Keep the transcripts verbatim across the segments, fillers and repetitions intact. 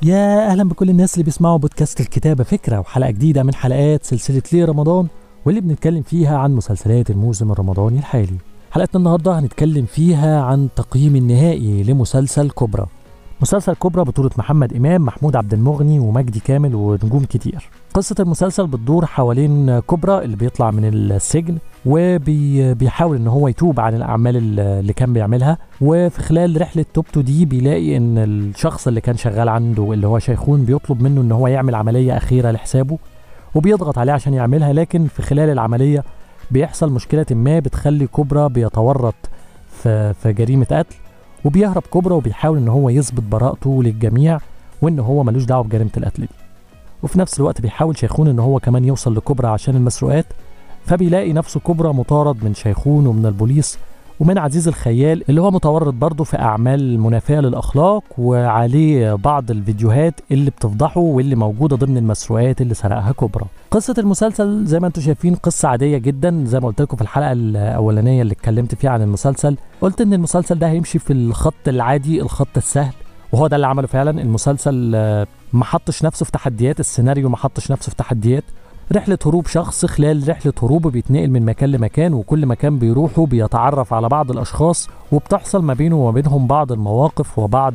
يا أهلا بكل الناس اللي بيسمعوا بودكاست الكتابة فكرة، وحلقة جديدة من حلقات سلسلة ليه رمضان، واللي بنتكلم فيها عن مسلسلات الموسم الرمضاني الحالي. حلقتنا النهاردة هنتكلم فيها عن تقييم النهائي لمسلسل كوبرا. مسلسل كوبرا بطولة محمد إمام، محمود عبد المغني، ومجدي كامل، ونجوم كتير. قصة المسلسل بتدور حوالين كوبرا اللي بيطلع من السجن وبيحاول ان هو يتوب عن الاعمال اللي كان بيعملها، وفي خلال رحله توبته دي بيلاقي ان الشخص اللي كان شغال عنده اللي هو شيخون بيطلب منه ان هو يعمل عمليه اخيره لحسابه، وبيضغط عليه عشان يعملها. لكن في خلال العمليه بيحصل مشكله ما بتخلي كوبرا بيتورط في في جريمه قتل، وبيهرب كوبرا وبيحاول ان هو يثبت براءته للجميع وان هو ملوش دعوه بجريمه القتل دي. وفي نفس الوقت بيحاول شيخون ان هو كمان يوصل لكوبرا عشان المسروقات، فبيلاقي نفسه كوبرا مطارد من شيخون ومن البوليس ومن عزيز الخيال اللي هو متورط برضه في أعمال منافية للأخلاق، وعليه بعض الفيديوهات اللي بتفضحه واللي موجودة ضمن المسروقات اللي سرقها كوبرا. قصة المسلسل زي ما انتم شايفين قصة عادية جدا، زي ما قلت لكم في الحلقة الأولانية اللي اتكلمت فيها عن المسلسل. قلت ان المسلسل ده هيمشي في الخط العادي، الخط السهل، وهو ده اللي عمله فعلا. المسلسل ما حطش نفسه في تحديات، السيناريو ما حطش نفسه في تحديات. رحلة هروب شخص، خلال رحلة هروبه بيتنقل من مكان لمكان، وكل مكان بيروحه بيتعرف على بعض الأشخاص، وبتحصل ما بينه وما بينهم بعض المواقف وبعض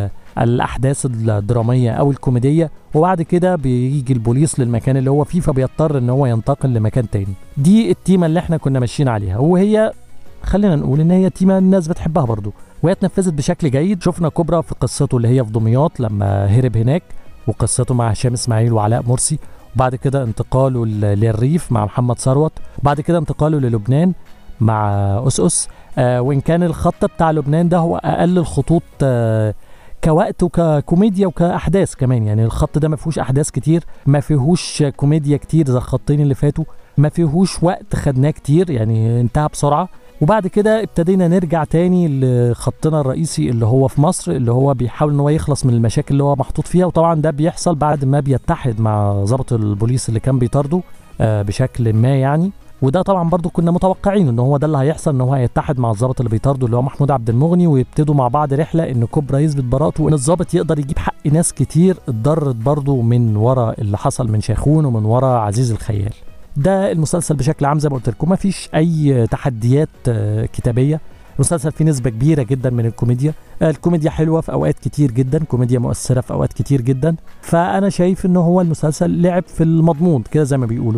الأحداث الدرامية أو الكوميدية. وبعد كده بيجي البوليس للمكان اللي هو فيه، فبيضطر إن هو ينتقل لمكان تاني. دي التيمة اللي احنا كنا ماشيين عليها، وهي خلينا نقول إن هي تيمة الناس بتحبها برضو، وهي اتنفذت بشكل جيد. شفنا كوبرا في قصته اللي هي في دمياط لما هرب هناك، وقصته مع هشام إسماعيل وعلاء مرسي، وبعد كده انتقاله للريف مع محمد ثروت، وبعد كده انتقاله للبنان مع أسأس. آه وإن كان الخط بتاع لبنان ده هو أقل الخطوط آه كوقت وككوميديا وكأحداث كمان، يعني الخط ده ما فيهوش أحداث كتير، ما فيهوش كوميديا كتير زي الخطين اللي فاتوا، ما فيهوش وقت خدناه كتير، يعني انتهى بسرعة. وبعد كده ابتدينا نرجع تاني لخطنا الرئيسي اللي هو في مصر، اللي هو بيحاول ان هو يخلص من المشاكل اللي هو محطوط فيها. وطبعا ده بيحصل بعد ما بيتحد مع ضابط البوليس اللي كان بيطارده آه بشكل ما يعني. وده طبعا برضو كنا متوقعين ان هو ده اللي هيحصل، ان هو هيتحد مع الضابط اللي بيطارده اللي هو محمود عبد المغني، ويبتدوا مع بعض رحله ان كوبرا يثبت براءته، وان الضابط يقدر يجيب حق ناس كتير اتضرت برضو من ورا اللي حصل من شيخون ومن ورا عزيز الخيال. ده المسلسل بشكل عام زي ما قلت لكم، ما فيش اي تحديات كتابيه. المسلسل فيه نسبه كبيره جدا من الكوميديا، الكوميديا حلوه في اوقات كتير جدا، كوميديا مؤثره في اوقات كتير جدا. فانا شايف ان هو المسلسل لعب في المضمون كده زي ما بيقولوا،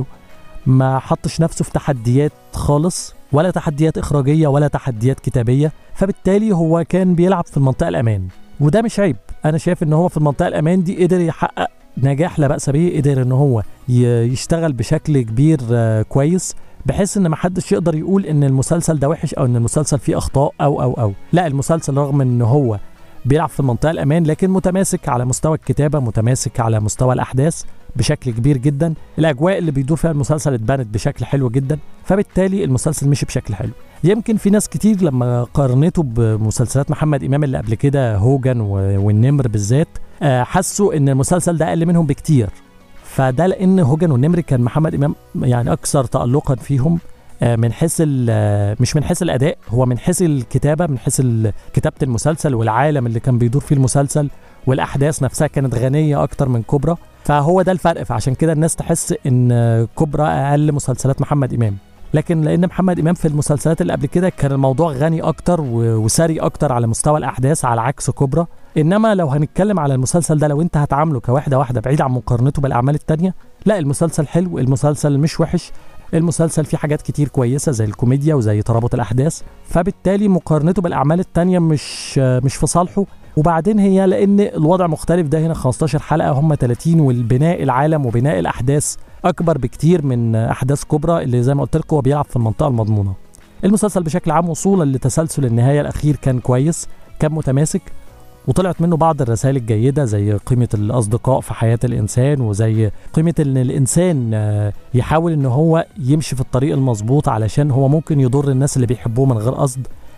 ما حطش نفسه في تحديات خالص، ولا تحديات اخراجيه ولا تحديات كتابيه، فبالتالي هو كان بيلعب في المنطقه الامان، وده مش عيب. انا شايف ان هو في المنطقه الامان دي قدر يحقق نجاح لا بأس به، قدر ان هو يشتغل بشكل كبير كويس، بحيث ان محدش يقدر يقول ان المسلسل ده وحش او ان المسلسل فيه اخطاء او او او لا، المسلسل رغم ان هو بيلعب في المنطقة الامان لكن متماسك على مستوى الكتابة، متماسك على مستوى الاحداث بشكل كبير جدا. الاجواء اللي بيدور فيها المسلسل اتبنت بشكل حلو جدا، فبالتالي المسلسل مشي بشكل حلو. يمكن في ناس كتير لما قارنته بمسلسلات محمد إمام اللي قبل كده، هوجن والنمر بالذات، حسوا ان المسلسل ده اقل منهم بكتير. فده لان هوجن والنمر كان محمد إمام يعني اكثر تألقا فيهم من حيث مش من حيث الاداء، هو من حيث الكتابه، من حيث كتابه المسلسل والعالم اللي كان بيدور فيه المسلسل، والاحداث نفسها كانت غنيه اكتر من كوبرا. فهو ده الفرق، فعشان كده الناس تحس ان كوبرا اقل مسلسلات محمد إمام. لكن لان محمد إمام في المسلسلات اللي قبل كده كان الموضوع غني اكتر وسري اكتر على مستوى الاحداث على عكس كوبرا. انما لو هنتكلم على المسلسل ده، لو انت هتعامله كواحده واحده بعيد عن مقارنته بالاعمال التانية، لا المسلسل حلو، المسلسل مش وحش، المسلسل فيه حاجات كتير كويسه زي الكوميديا وزي ترابط الاحداث، فبالتالي مقارنته بالاعمال التانية مش مش في صالحه. وبعدين هي لان الوضع مختلف، ده هنا خمستاشر حلقه هم ثلاثين، والبناء العالم وبناء الاحداث اكبر بكتير من احداث كوبرا اللي زي ما قلت لكم هو بيلعب في المنطقه المضمونه. المسلسل بشكل عام وصولا لتسلسل النهايه الاخير كان كويس، كان متماسك، وطلعت منه بعض الرسائل الجيدة زي قيمة الأصدقاء في حياة الإنسان، وزي قيمة إن الإنسان يحاول إن هو يمشي في الطريق المظبوط علشان هو ممكن يضر الناس اللي بيحبوه من غير قصد.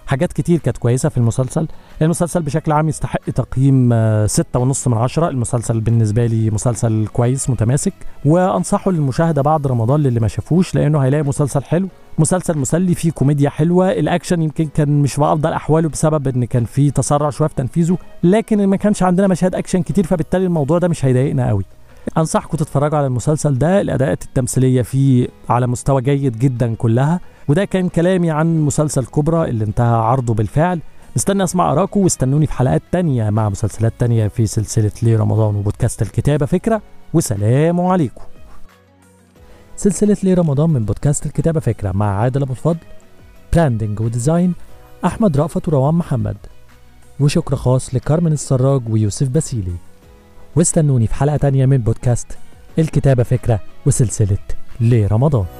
حاجات كتير كانت كويسة في المسلسل. المسلسل بشكل عام يستحق تقييم ستة ونص من عشرة. المسلسل بالنسبة لي مسلسل كويس متماسك، وأنصحه للمشاهدة بعد رمضان للي ما شافوش، لأنه هيلاقي مسلسل حلو، مسلسل مسلي فيه كوميديا حلوة. الأكشن يمكن كان مش بأفضل أحواله بسبب إن كان فيه تسرع شوية في تنفيذه، لكن ما كانش عندنا مشاهد أكشن كتير، فبالتالي الموضوع ده مش هيضايقنا قوي. أنصحكم تتفرجوا على المسلسل ده، الأداءات التمثيلية فيه على مستوى جيد جدا كلها. وده كان كلامي عن مسلسل كوبرا اللي انتهى عرضه بالفعل. مستني اسمع اراءكم، واستنوني في حلقات تانية مع مسلسلات تانية في سلسلة ليه رمضان وبودكاست الكتابة فكرة. وسلام عليكم. سلسلة ليه رمضان من بودكاست الكتابة فكرة مع عادل أبو الفضل، براندنج وديزاين أحمد رأفت وروان محمد، وشكر خاص لكارمن السراج ويوسف باسيلي. واستنوني في حلقة تانية من بودكاست الكتابة فكرة وسلسلة ليه رمضان.